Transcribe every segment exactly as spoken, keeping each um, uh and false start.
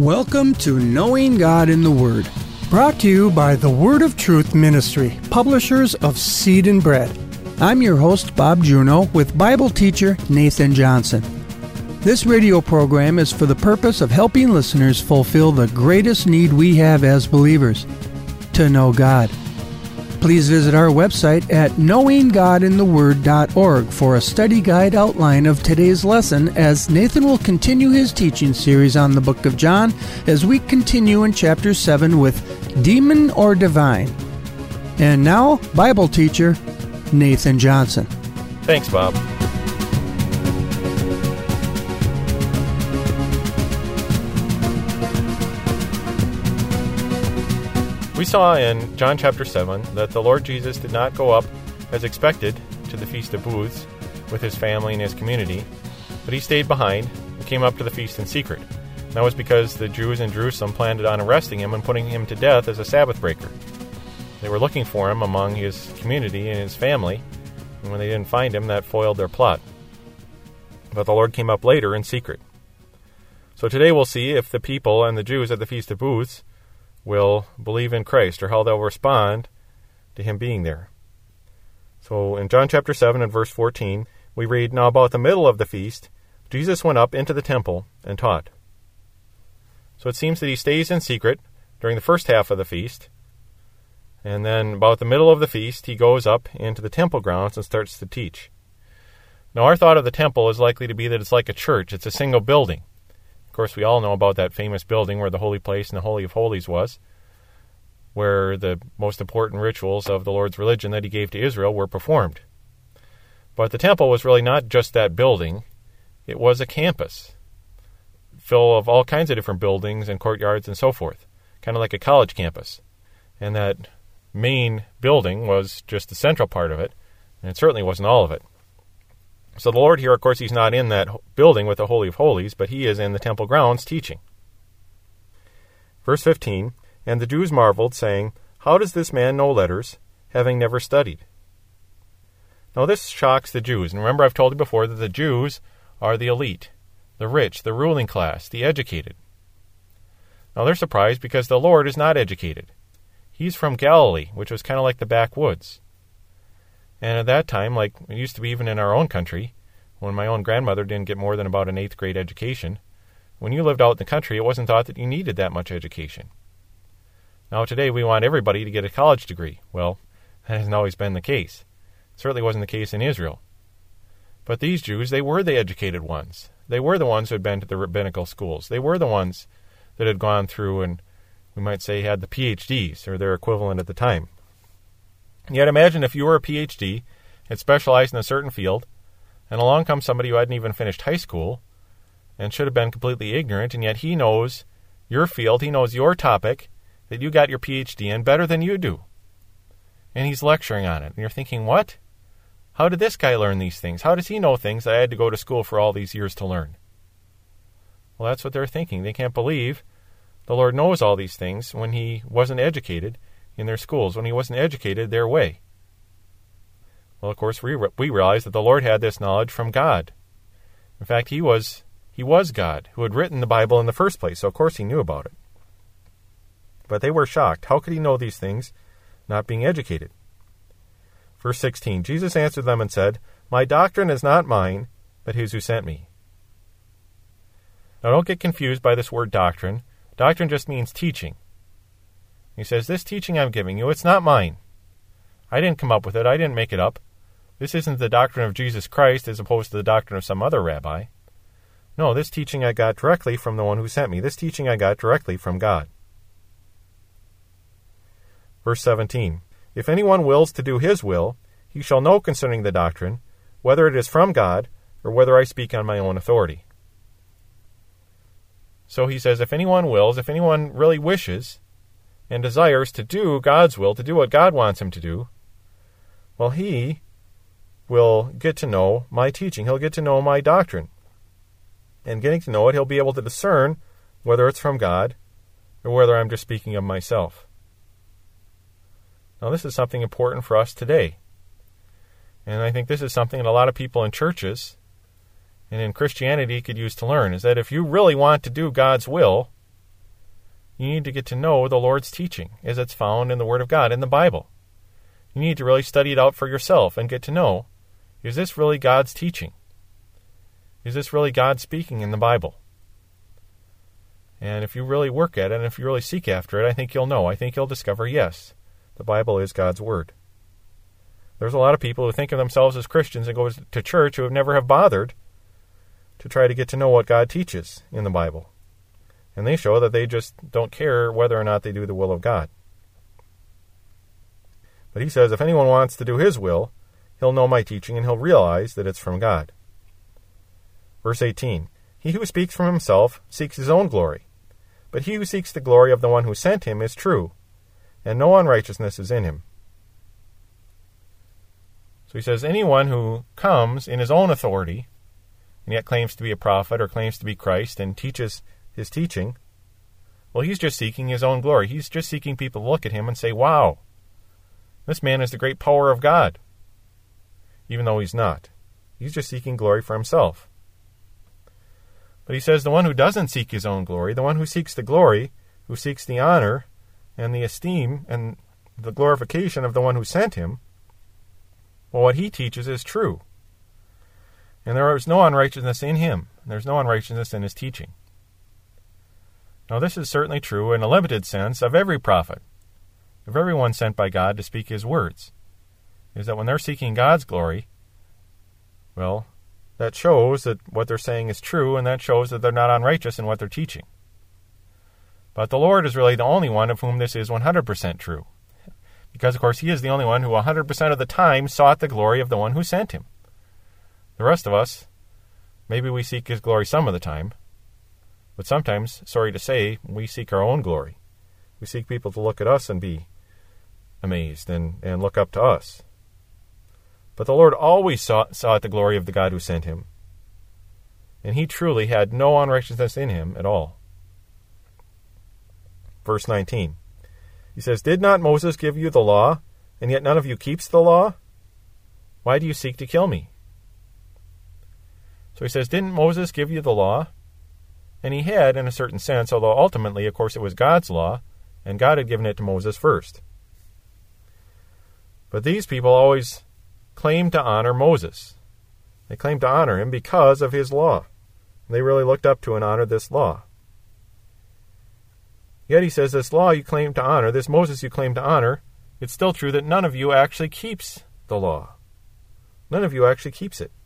Welcome to Knowing God in the Word, brought to you by the Word of Truth Ministry, publishers of Seed and Bread. I'm your host, Bob Juneau, with Bible teacher Nathan Johnson. This radio program is for the purpose of helping listeners fulfill the greatest need we have as believers, to know God. Please visit our website at knowing god in the word dot org for a study guide outline of today's lesson as Nathan will continue his teaching series on the book of John as we continue in chapter seven with Demon or Divine. And now, Bible teacher Nathan Johnson. Thanks, Bob. We saw in John chapter seven that the Lord Jesus did not go up as expected to the Feast of Booths with his family and his community, but he stayed behind and came up to the feast in secret. And that was because the Jews in Jerusalem planned on arresting him and putting him to death as a Sabbath breaker. They were looking for him among his community and his family, and when they didn't find him, that foiled their plot. But the Lord came up later in secret. So today we'll see if the people and the Jews at the Feast of Booths will believe in Christ, or how they'll respond to him being there. So in John chapter seven and verse fourteen, we read, "Now about the middle of the feast, Jesus went up into the temple and taught." So it seems that he stays in secret during the first half of the feast, and then about the middle of the feast, he goes up into the temple grounds and starts to teach. Now our thought of the temple is likely to be that it's like a church. It's a single building. Of course, we all know about that famous building where the holy place and the Holy of Holies was, where the most important rituals of the Lord's religion that he gave to Israel were performed. But the temple was really not just that building. It was a campus full of all kinds of different buildings and courtyards and so forth, kind of like a college campus. And that main building was just the central part of it, and it certainly wasn't all of it. So the Lord here, of course, he's not in that building with the Holy of Holies, but he is in the temple grounds teaching. Verse fifteen, "And the Jews marveled, saying, 'How does this man know letters, having never studied?'" Now this shocks the Jews. And remember, I've told you before that the Jews are the elite, the rich, the ruling class, the educated. Now they're surprised because the Lord is not educated. He's from Galilee, which was kind of like the backwoods. And at that time, like it used to be even in our own country, when my own grandmother didn't get more than about an eighth grade education, when you lived out in the country, it wasn't thought that you needed that much education. Now today we want everybody to get a college degree. Well, that hasn't always been the case. It certainly wasn't the case in Israel. But these Jews, they were the educated ones. They were the ones who had been to the rabbinical schools. They were the ones that had gone through and, we might say, had the P H Ds, or their equivalent at the time. Yet imagine if you were a P H D, had specialized in a certain field, and along comes somebody who hadn't even finished high school and should have been completely ignorant, and yet he knows your field, he knows your topic that you got your P H D in better than you do. And he's lecturing on it. And you're thinking, what? How did this guy learn these things? How does he know things that I had to go to school for all these years to learn? Well, that's what they're thinking. They can't believe the Lord knows all these things when he wasn't educated in their schools, when he wasn't educated their way. Well, of course, we, re- we realize that the Lord had this knowledge from God. In fact, he was he was God who had written the Bible in the first place, so of course he knew about it. But they were shocked. How could he know these things, not being educated? Verse sixteen, "Jesus answered them and said, 'My doctrine is not mine, but his who sent me.'" Now don't get confused by this word doctrine. Doctrine just means teaching. He says, this teaching I'm giving you, it's not mine. I didn't come up with it. I didn't make it up. This isn't the doctrine of Jesus Christ as opposed to the doctrine of some other rabbi. No, this teaching I got directly from the one who sent me. This teaching I got directly from God. Verse seventeen, "If anyone wills to do his will, he shall know concerning the doctrine, whether it is from God or whether I speak on my own authority." So he says, if anyone wills, if anyone really wishes and desires to do God's will, to do what God wants him to do, well, he will get to know my teaching. He'll get to know my doctrine. And getting to know it, he'll be able to discern whether it's from God or whether I'm just speaking of myself. Now, this is something important for us today. And I think this is something that a lot of people in churches and in Christianity could use to learn, is that if you really want to do God's will, You need to get to know the Lord's teaching as it's found in the Word of God, in the Bible. You need to really study it out for yourself and get to know, is this really God's teaching? Is this really God speaking in the Bible? And if you really work at it, and if you really seek after it, I think you'll know. I think you'll discover, yes, the Bible is God's Word. There's a lot of people who think of themselves as Christians and go to church who have never have bothered to try to get to know what God teaches in the Bible. And they show that they just don't care whether or not they do the will of God. But he says, if anyone wants to do his will, he'll know my teaching and he'll realize that it's from God. Verse eighteen, he who speaks from himself seeks his own glory, but he who seeks the glory of the one who sent him is true, and no unrighteousness is in him. So he says, anyone who comes in his own authority, and yet claims to be a prophet or claims to be Christ and teaches his teaching, well, he's just seeking his own glory. He's just seeking people to look at him and say, wow, this man is the great power of God, even though he's not. He's just seeking glory for himself. But he says the one who doesn't seek his own glory, the one who seeks the glory, who seeks the honor and the esteem and the glorification of the one who sent him, well, what he teaches is true. And there is no unrighteousness in him. There's no unrighteousness in his teaching. Now, this is certainly true in a limited sense of every prophet, of everyone sent by God to speak his words, is that when they're seeking God's glory, well, that shows that what they're saying is true, and that shows that they're not unrighteous in what they're teaching. But the Lord is really the only one of whom this is one hundred percent true, because, of course, he is the only one who one hundred percent of the time sought the glory of the one who sent him. The rest of us, maybe we seek his glory some of the time, but sometimes, sorry to say, we seek our own glory. We seek people to look at us and be amazed and, and look up to us. But the Lord always sought, sought the glory of the God who sent him, and he truly had no unrighteousness in him at all. Verse nineteen, he says, did not Moses give you the law, and yet none of you keeps the law? Why do you seek to kill me? So he says, didn't Moses give you the law? And he had, in a certain sense, although ultimately, of course, it was God's law, and God had given it to Moses first. But these people always claimed to honor Moses. They claimed to honor him because of his law. They really looked up to and honored this law. Yet he says, this law you claim to honor, this Moses you claim to honor, it's still true that none of you actually keeps the law. None of you actually keeps it.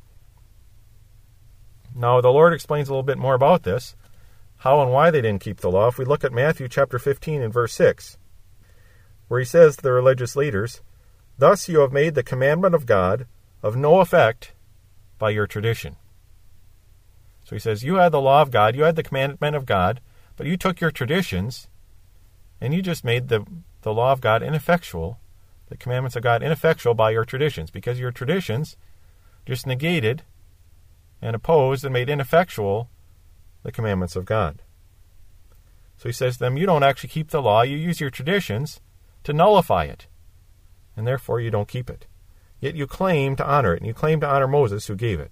Now, the Lord explains a little bit more about this, how and why they didn't keep the law. If we look at Matthew chapter fifteen and verse six, where he says to the religious leaders, thus you have made the commandment of God of no effect by your tradition. So he says, you had the law of God, you had the commandment of God, but you took your traditions, and you just made the, the law of God ineffectual, the commandments of God ineffectual by your traditions, because your traditions just negated and opposed and made ineffectual the commandments of God. So he says to them, you don't actually keep the law, you use your traditions to nullify it, and therefore you don't keep it. Yet you claim to honor it, and you claim to honor Moses who gave it.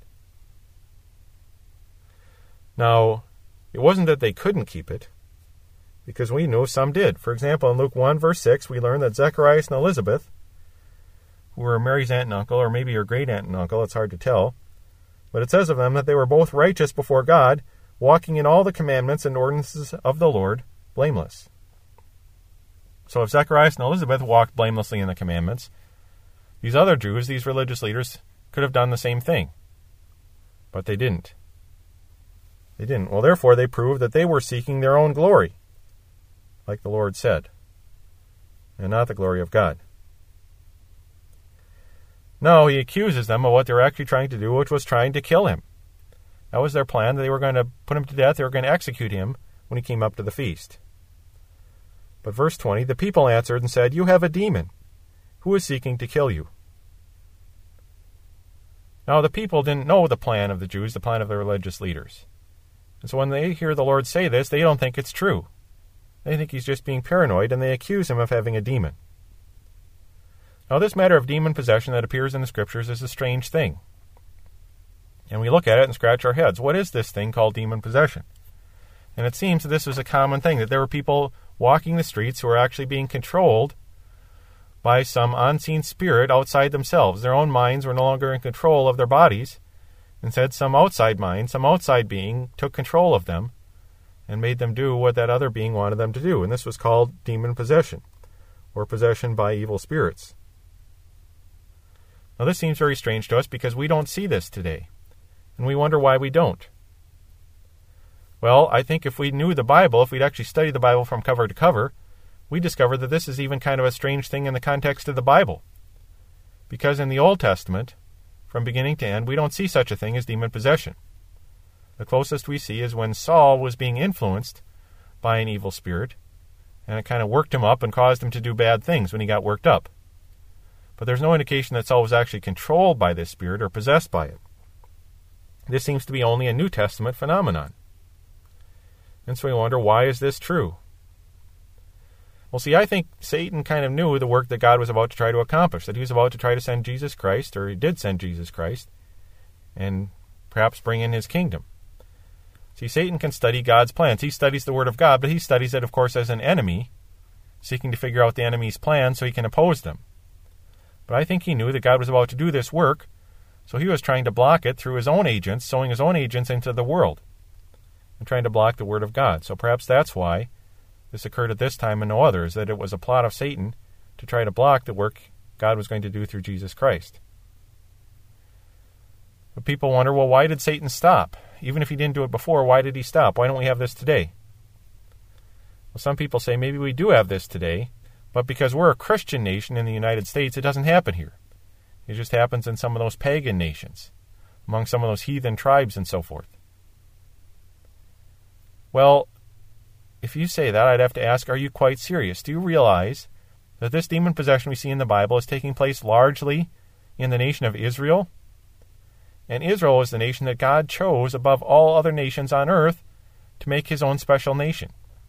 Now, it wasn't that they couldn't keep it, because we know some did. For example, in Luke one, verse six, we learn that Zacharias and Elizabeth, who were Mary's aunt and uncle, or maybe her great-aunt and uncle, it's hard to tell, but it says of them that they were both righteous before God, walking in all the commandments and ordinances of the Lord, blameless. So if Zacharias and Elizabeth walked blamelessly in the commandments, these other Jews, these religious leaders, could have done the same thing. But they didn't. They didn't. Well, therefore, they proved that they were seeking their own glory, like the Lord said, and not the glory of God. No, he accuses them of what they were actually trying to do, which was trying to kill him. That was their plan. They were going to put him to death. They were going to execute him when he came up to the feast. But verse twenty, the people answered and said, you have a demon. Who is seeking to kill you? Now, the people didn't know the plan of the Jews, the plan of the religious leaders. And so when they hear the Lord say this, they don't think it's true. They think he's just being paranoid, and they accuse him of having a demon. Now, this matter of demon possession that appears in the Scriptures is a strange thing. And we look at it and scratch our heads. What is this thing called demon possession? And it seems that this was a common thing, that there were people walking the streets who are actually being controlled by some unseen spirit outside themselves. Their own minds were no longer in control of their bodies. Instead, some outside mind, some outside being took control of them and made them do what that other being wanted them to do. And this was called demon possession, or possession by evil spirits. Now, this seems very strange to us because we don't see this today, and we wonder why we don't. Well, I think if we knew the Bible, if we'd actually studied the Bible from cover to cover, we discover that this is even kind of a strange thing in the context of the Bible. Because in the Old Testament, from beginning to end, we don't see such a thing as demon possession. The closest we see is when Saul was being influenced by an evil spirit, and it kind of worked him up and caused him to do bad things when he got worked up. But there's no indication that Saul was actually controlled by this spirit or possessed by it. This seems to be only a New Testament phenomenon. And so we wonder, why is this true? Well, see, I think Satan kind of knew the work that God was about to try to accomplish, that he was about to try to send Jesus Christ, or he did send Jesus Christ, and perhaps bring in his kingdom. See, Satan can study God's plans. He studies the Word of God, but he studies it, of course, as an enemy, seeking to figure out the enemy's plans so he can oppose them. But I think he knew that God was about to do this work, so he was trying to block it through his own agents, sowing his own agents into the world, and trying to block the Word of God. So perhaps that's why this occurred at this time and no others, that it was a plot of Satan to try to block the work God was going to do through Jesus Christ. But people wonder, well, why did Satan stop? Even if he didn't do it before, why did he stop? Why don't we have this today? Well, some people say maybe we do have this today, but because we're a Christian nation in the United States, it doesn't happen here. It just happens in some of those pagan nations, among some of those heathen tribes and so forth. Well, if you say that, I'd have to ask, are you quite serious? Do you realize that this demon possession we see in the Bible is taking place largely in the nation of Israel? And Israel is the nation that God chose above all other nations on earth to make his own special nation.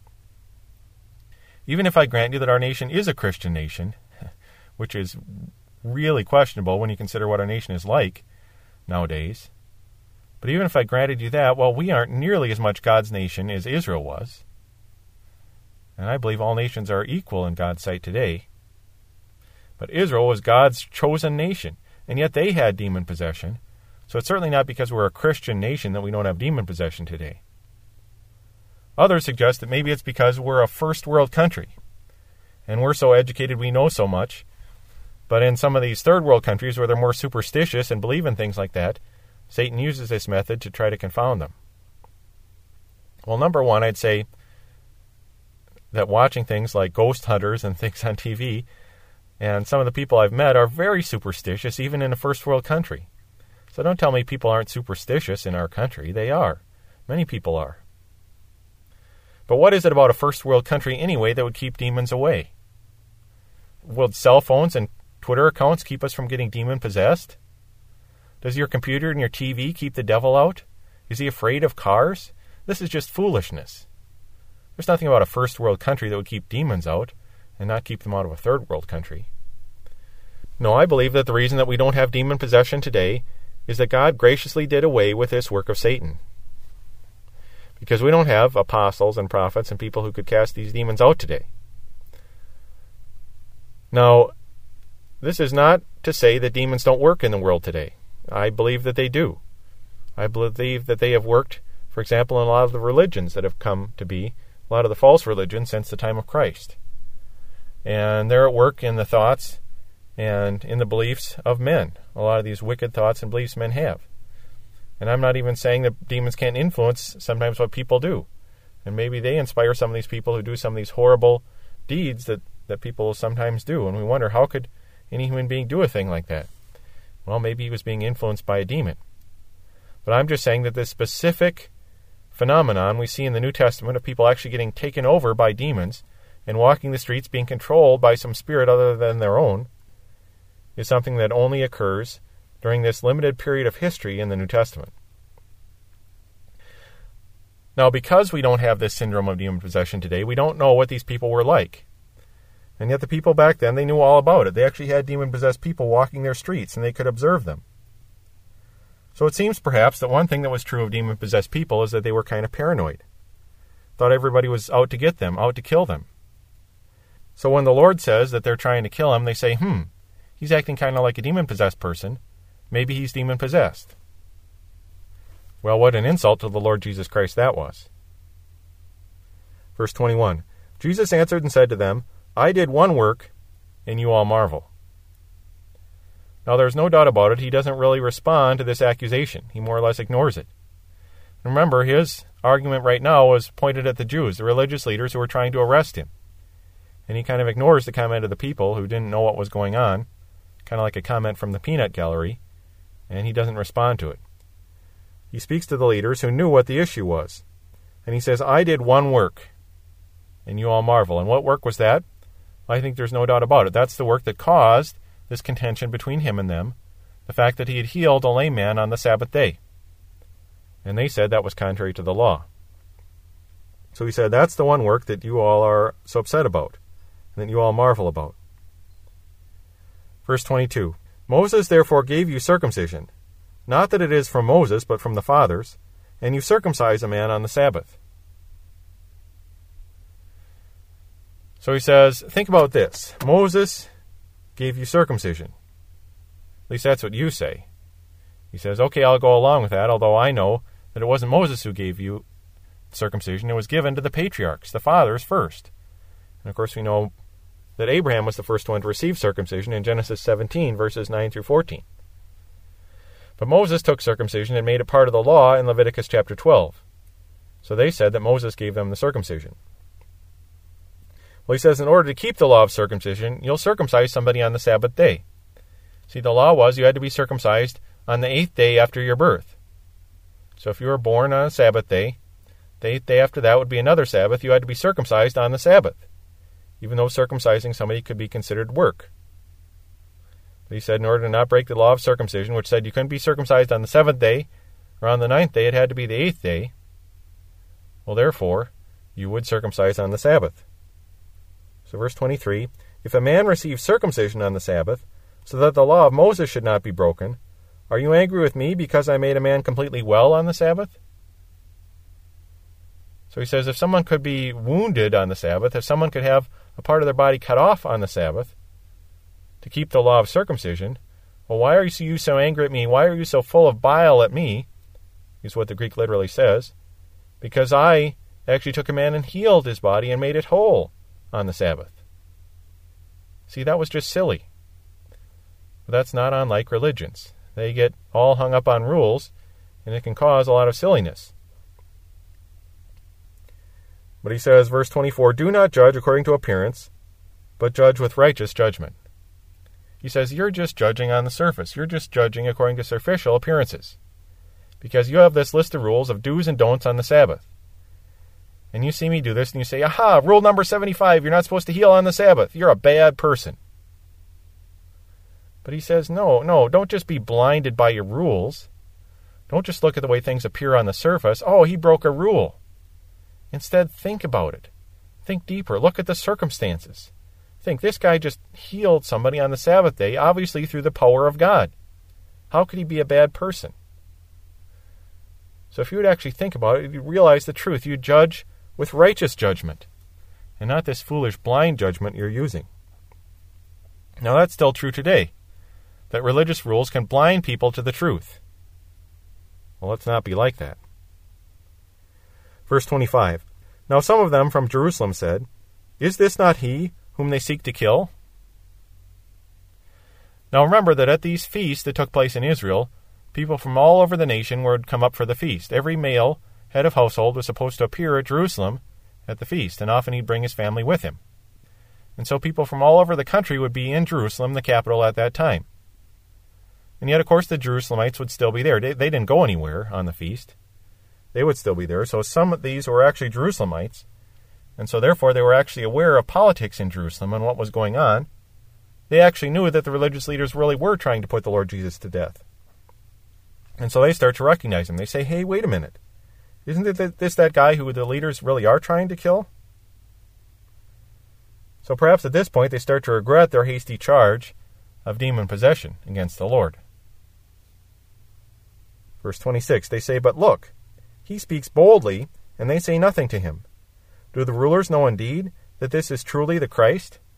Even if I grant you that our nation is a Christian nation, which is really questionable when you consider what our nation is like nowadays, but even if I granted you that, well, we aren't nearly as much God's nation as Israel was. And I believe all nations are equal in God's sight today. But Israel was God's chosen nation, and yet they had demon possession. So it's certainly not because we're a Christian nation that we don't have demon possession today. Others suggest that maybe it's because we're a first world country, and we're so educated we know so much. But in some of these third world countries where they're more superstitious and believe in things like that, Satan uses this method to try to confound them. Well, number one, I'd say that watching things like ghost hunters and things on T V, and some of the people I've met are very superstitious, even in a first world country. So don't tell me people aren't superstitious in our country. They are. Many people are. But what is it about a first world country anyway that would keep demons away? Will cell phones and Twitter accounts keep us from getting demon possessed? Does your computer and your T V keep the devil out? Is he afraid of cars? This is just foolishness. There's nothing about a first world country that would keep demons out and not keep them out of a third world country. No, I believe that the reason that we don't have demon possession today is that God graciously did away with this work of Satan. Because we don't have apostles and prophets and people who could cast these demons out today. Now, this is not to say that demons don't work in the world today. I believe that they do. I believe that they have worked, for example, in a lot of the religions that have come to be, a lot of the false religions since the time of Christ. And they're at work in the thoughts and in the beliefs of men. A lot of these wicked thoughts and beliefs men have. And I'm not even saying that demons can't influence sometimes what people do. And maybe they inspire some of these people who do some of these horrible deeds that, that people sometimes do. And we wonder, how could any human being do a thing like that? Well, maybe he was being influenced by a demon. But I'm just saying that this specific phenomenon we see in the New Testament of people actually getting taken over by demons and walking the streets being controlled by some spirit other than their own is something that only occurs during this limited period of history in the New Testament. Now, because we don't have this syndrome of demon possession today, we don't know what these people were like. And yet the people back then, they knew all about it. They actually had demon-possessed people walking their streets, and they could observe them. So it seems perhaps that one thing that was true of demon-possessed people is that they were kind of paranoid. Thought everybody was out to get them, out to kill them. So when the Lord says that they're trying to kill him, they say, hmm, he's acting kind of like a demon-possessed person. Maybe he's demon-possessed. Well, what an insult to the Lord Jesus Christ that was. Verse twenty-one, Jesus answered and said to them, I did one work, and you all marvel. Now there's no doubt about it, he doesn't really respond to this accusation. He more or less ignores it. Remember, his argument right now was pointed at the Jews, the religious leaders who were trying to arrest him. And he kind of ignores the comment of the people who didn't know what was going on, kind of like a comment from the peanut gallery, and he doesn't respond to it. He speaks to the leaders who knew what the issue was. And he says, I did one work, and you all marvel. And what work was that? I think there's no doubt about it. That's the work that caused this contention between him and them, the fact that he had healed a lame man on the Sabbath day. And they said that was contrary to the law. So he said, that's the one work that you all are so upset about, and that you all marvel about. Verse twenty-two, Moses therefore gave you circumcision, not that it is from Moses, but from the fathers, and you circumcise a man on the Sabbath. So he says, think about this. Moses gave you circumcision. At least that's what you say. He says, okay, I'll go along with that, although I know that it wasn't Moses who gave you circumcision. It was given to the patriarchs, the fathers first. And of course we know that Abraham was the first one to receive circumcision in Genesis seventeen, verses nine through fourteen. But Moses took circumcision and made it part of the law in Leviticus chapter twelve. So they said that Moses gave them the circumcision. Well, he says, in order to keep the law of circumcision, you'll circumcise somebody on the Sabbath day. See, the law was you had to be circumcised on the eighth day after your birth. So if you were born on a Sabbath day, the eighth day after that would be another Sabbath. You had to be circumcised on the Sabbath, even though circumcising somebody could be considered work. But he said in order to not break the law of circumcision, which said you couldn't be circumcised on the seventh day or on the ninth day, it had to be the eighth day. Well, therefore, you would circumcise on the Sabbath. So verse twenty-three, if a man receives circumcision on the Sabbath, so that the law of Moses should not be broken, are you angry with me because I made a man completely well on the Sabbath? So he says if someone could be wounded on the Sabbath, if someone could have a part of their body cut off on the Sabbath to keep the law of circumcision, well, why are you so angry at me? Why are you so full of bile at me? Is what the Greek literally says. Because I actually took a man and healed his body and made it whole on the Sabbath. See, that was just silly. But that's not unlike religions. They get all hung up on rules, and it can cause a lot of silliness. But he says, verse twenty-four, do not judge according to appearance, but judge with righteous judgment. He says, you're just judging on the surface. You're just judging according to superficial appearances. Because you have this list of rules of do's and don'ts on the Sabbath. And you see me do this, and you say, aha, rule number seventy-five, you're not supposed to heal on the Sabbath. You're a bad person. But he says, no, no, don't just be blinded by your rules. Don't just look at the way things appear on the surface. Oh, he broke a rule. Instead, think about it. Think deeper. Look at the circumstances. Think, this guy just healed somebody on the Sabbath day, obviously through the power of God. How could he be a bad person? So if you would actually think about it, you'd realize the truth. You'd judge with righteous judgment, and not this foolish blind judgment you're using. Now that's still true today, that religious rules can blind people to the truth. Well, let's not be like that. Verse twenty-five, now some of them from Jerusalem said, is this not he whom they seek to kill? Now remember that at these feasts that took place in Israel, people from all over the nation would come up for the feast. Every male head of household was supposed to appear at Jerusalem at the feast, and often he'd bring his family with him. And so people from all over the country would be in Jerusalem, the capital at that time. And yet, of course, the Jerusalemites would still be there. They, they didn't go anywhere on the feast. They would still be there. So some of these were actually Jerusalemites, and so therefore they were actually aware of politics in Jerusalem and what was going on. They actually knew that the religious leaders really were trying to put the Lord Jesus to death. And so they start to recognize him. They say, hey, wait a minute. Isn't it this that guy who the leaders really are trying to kill? So perhaps at this point they start to regret their hasty charge of demon possession against the Lord. Verse twenty-six, they say, but look, he speaks boldly, and they say nothing to him. Do the rulers know indeed that this is truly the Christ?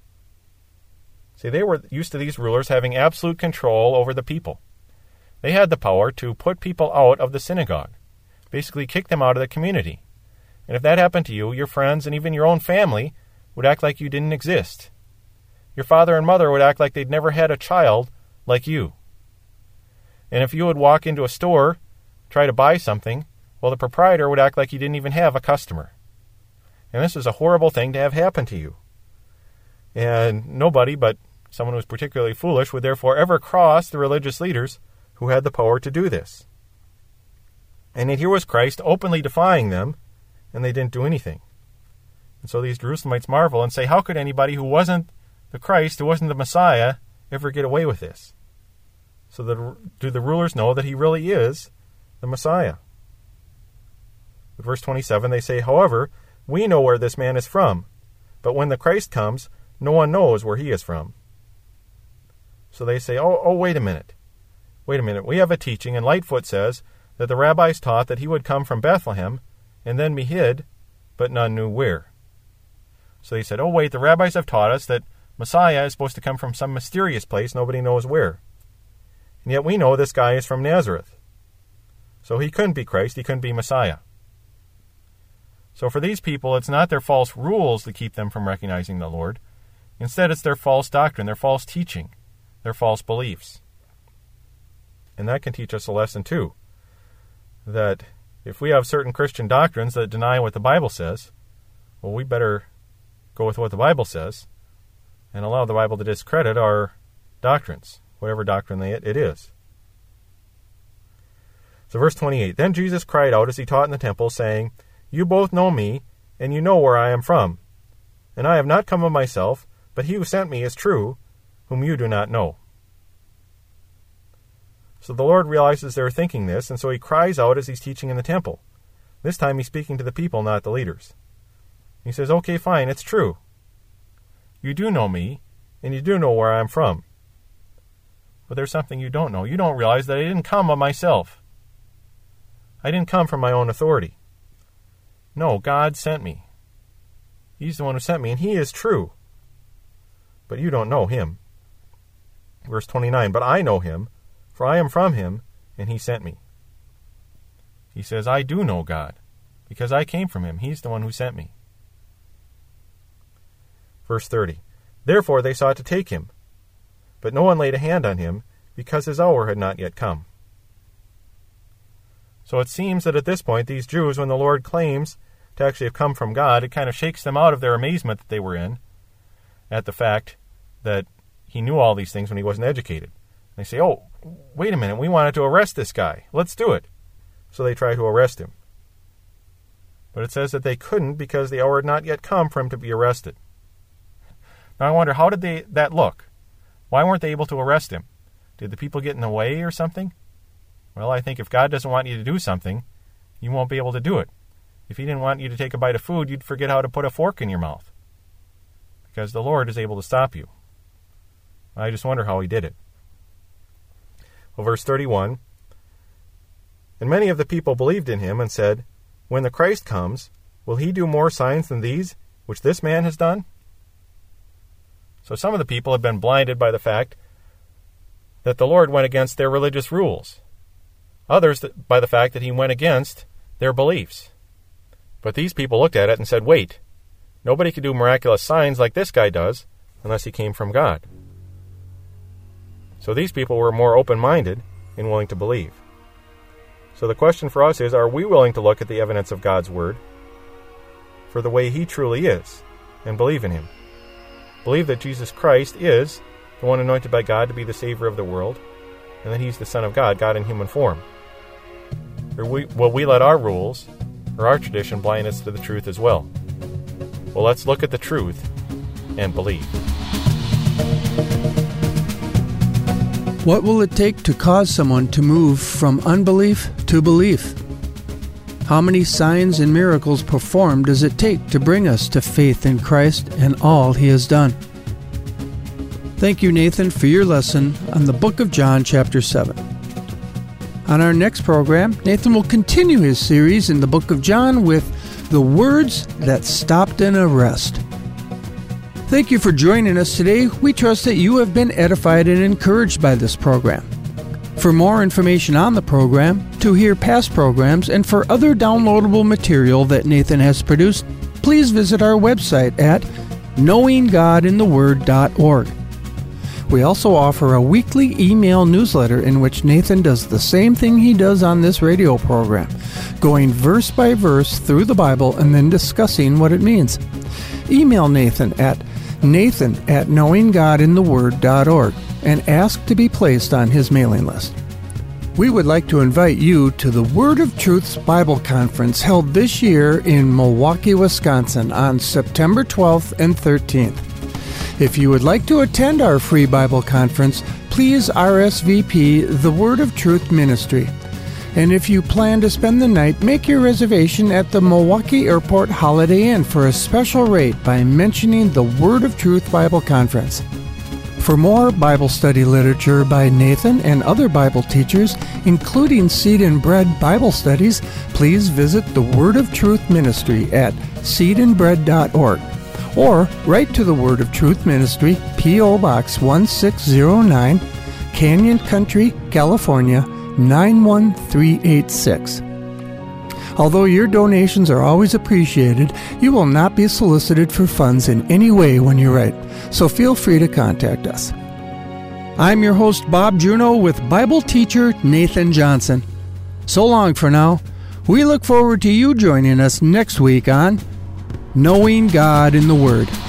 See, they were used to these rulers having absolute control over the people. They had the power to put people out of the synagogue, basically kick them out of the community. And if that happened to you, your friends and even your own family would act like you didn't exist. Your father and mother would act like they'd never had a child like you. And if you would walk into a store, try to buy something, well, the proprietor would act like you didn't even have a customer. And this is a horrible thing to have happen to you. And nobody but someone who was particularly foolish would therefore ever cross the religious leaders who had the power to do this. And yet here was Christ openly defying them, and they didn't do anything. And so these Jerusalemites marvel and say, how could anybody who wasn't the Christ, who wasn't the Messiah, ever get away with this? So the, do the rulers know that he really is the Messiah? In verse twenty-seven, they say, however, we know where this man is from, but when the Christ comes, no one knows where he is from. So they say, oh, oh, wait a minute. Wait a minute. We have a teaching, and Lightfoot says that the rabbis taught that he would come from Bethlehem and then be hid, but none knew where. So they said, oh, wait, the rabbis have taught us that Messiah is supposed to come from some mysterious place, nobody knows where. And yet we know this guy is from Nazareth. So he couldn't be Christ, he couldn't be Messiah. So for these people, it's not their false rules that keep them from recognizing the Lord. Instead, it's their false doctrine, their false teaching, their false beliefs. And that can teach us a lesson too, that if we have certain Christian doctrines that deny what the Bible says, well, we better go with what the Bible says and allow the Bible to discredit our doctrines, whatever doctrine they, it is. So verse twenty-eight, then Jesus cried out as he taught in the temple, saying, you both know me, and you know where I am from. And I have not come of myself, but he who sent me is true, whom you do not know. So the Lord realizes they're thinking this, and so he cries out as he's teaching in the temple. This time he's speaking to the people, not the leaders. He says, okay, fine, it's true. You do know me, and you do know where I am from. But there's something you don't know. You don't realize that I didn't come of myself. I didn't come from my own authority. No, God sent me. He's the one who sent me, and he is true. But you don't know him. Verse twenty-nine, but I know him, for I am from him, and he sent me. He says, I do know God, because I came from him. He's the one who sent me. Verse thirty, therefore they sought to take him, but no one laid a hand on him, because his hour had not yet come. So it seems that at this point, these Jews, when the Lord claims to actually have come from God, it kind of shakes them out of their amazement that they were in at the fact that he knew all these things when he wasn't educated. They say, oh, wait a minute, we wanted to arrest this guy. Let's do it. So they try to arrest him. But it says that they couldn't because the hour had not yet come for him to be arrested. Now I wonder, how did they that look? Why weren't they able to arrest him? Did the people get in the way or something? Well, I think if God doesn't want you to do something, you won't be able to do it. If he didn't want you to take a bite of food, you'd forget how to put a fork in your mouth. Because the Lord is able to stop you. I just wonder how he did it. Well, verse thirty-one, and many of the people believed in him and said, when the Christ comes, will he do more signs than these, which this man has done? So some of the people have been blinded by the fact that the Lord went against their religious rules. Others by the fact that he went against their beliefs. But these people looked at it and said, wait, nobody can do miraculous signs like this guy does unless he came from God. So these people were more open-minded and willing to believe. So the question for us is, are we willing to look at the evidence of God's Word for the way he truly is and believe in him? Believe that Jesus Christ is the one anointed by God to be the Savior of the world, and that he's the Son of God, God in human form. Or we, will we let our rules or our tradition blind us to the truth as well? Well, let's look at the truth and believe. What will it take to cause someone to move from unbelief to belief? How many signs and miracles performed does it take to bring us to faith in Christ and all he has done? Thank you, Nathan, for your lesson on the book of John, chapter seven. On our next program, Nathan will continue his series in the book of John with the words that stopped an arrest. Thank you for joining us today. We trust that you have been edified and encouraged by this program. For more information on the program, to hear past programs, and for other downloadable material that Nathan has produced, please visit our website at knowing god in the word dot org. We also offer a weekly email newsletter in which Nathan does the same thing he does on this radio program, going verse by verse through the Bible and then discussing what it means. Email Nathan at nathan at knowing god in the word dot org and ask to be placed on his mailing list. We would like to invite you to the Word of Truth's Bible Conference held this year in Milwaukee, Wisconsin on September twelfth and thirteenth. If you would like to attend our free Bible conference, please R S V P the Word of Truth Ministry. And if you plan to spend the night, make your reservation at the Milwaukee Airport Holiday Inn for a special rate by mentioning the Word of Truth Bible Conference. For more Bible study literature by Nathan and other Bible teachers, including Seed and Bread Bible studies, please visit the Word of Truth Ministry at seed and bread dot org. Or write to the Word of Truth Ministry, P O. Box one six zero nine, Canyon Country, California, nine one three eight six. Although your donations are always appreciated, you will not be solicited for funds in any way when you write, so feel free to contact us. I'm your host, Bob Juno, with Bible teacher Nathan Johnson. So long for now. We look forward to you joining us next week on Knowing God in the Word.